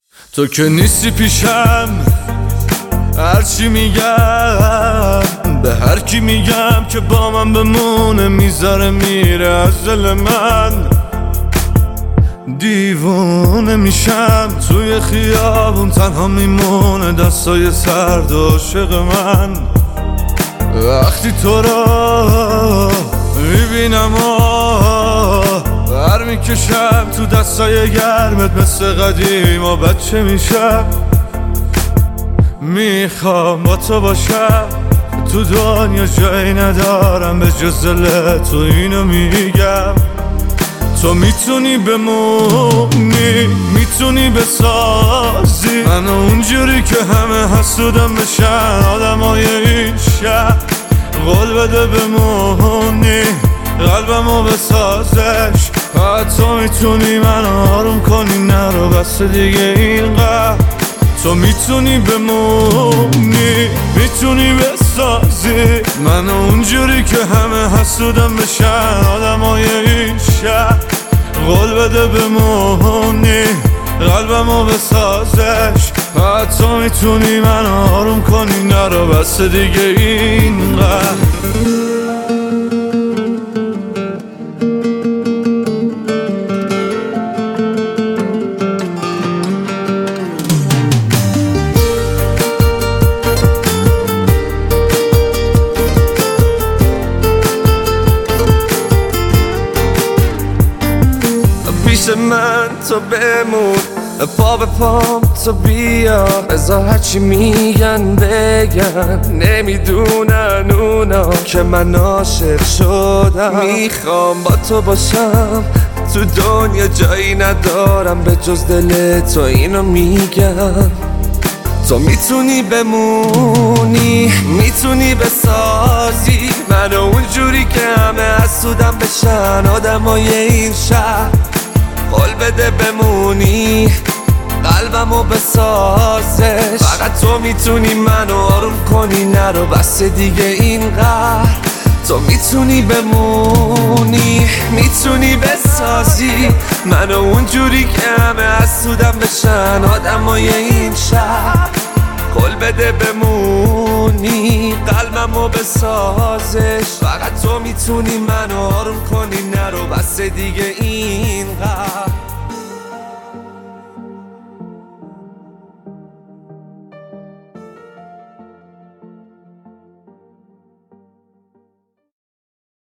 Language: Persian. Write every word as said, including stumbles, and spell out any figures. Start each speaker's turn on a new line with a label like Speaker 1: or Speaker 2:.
Speaker 1: تو که نیستی پیشم، هرچی میگم به هر کی میگم که با من بمونه میذاره میره از دل من. دیوونه میشم توی خیابون تنها میمونه دستای سرد عاشق من. وقتی تو را میبینم بر میکشم تو دستای گرمت مثل قدیم و بچه میشم. میخوام با تو باشم، تو دنیا جایی ندارم به جز دل تو، اینو میگم. تو میتونی بمونی، میتونی بسازی منو اونجوری که همه حسودم بشن آدمای این شهر. قول بده بمونی، قلبمو بسازش. تو میتونی منو آروم کنی، نرو بس دیگه اینقدر. تو میتونی بمونی، میتونی بسازی منو اونجوری که همه حسودم بشن آدمای این شهر. قول بده بمونی، قلبمو بسازش. تو میتونی منو آروم کنی، نرو بس دیگه اینقدر. پیش من تو بمون، پا به پام تو بیا. بذار هرچی میگن بگن، نمیدونن اونا که من عاشق شدم. میخوام با تو باشم، تو دنیا جایی ندارم به جز دل تو، اینو میگم. تو میتونی بمونی، میتونی بسازی منو اونجوری که همه حسودم بشن آدمای این شهر. قول بده بمونی، قلبمو بسازش. فقط تو میتونی منو آروم کنی، نرو بس دیگه اینقدر. تو میتونی بمونی، میتونی بسازی منو اونجوری که همه حسودم بشن آدمای این شهر. قول بده بمونی، قلبمو بسازش. فقط تو میتونی منو آروم کنی، نرو بس دیگه اینقدر.